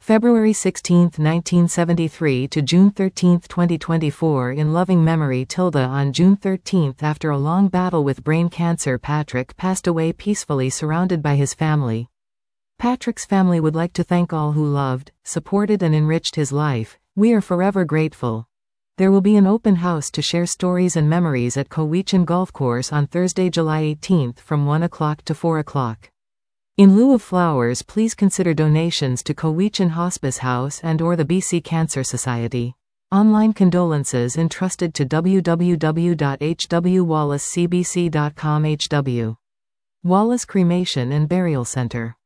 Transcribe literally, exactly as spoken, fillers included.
February sixteenth, nineteen seventy-three to June thirteenth, twenty twenty-four. In loving memory, Tilda. On June thirteenth, after a long battle with brain cancer, Patrick passed away peacefully surrounded by his family. Patrick's family would like to thank all who loved, supported and enriched his life. We are forever grateful. There will be an open house to share stories and memories at Cowichan Golf Course on Thursday, July eighteenth from one o'clock to four o'clock. In lieu of flowers, please consider donations to Cowichan Hospice House and or the B C Cancer Society. Online condolences entrusted to w w w dot h w wallace c b c dot com. H W Wallace Cremation and Burial Center.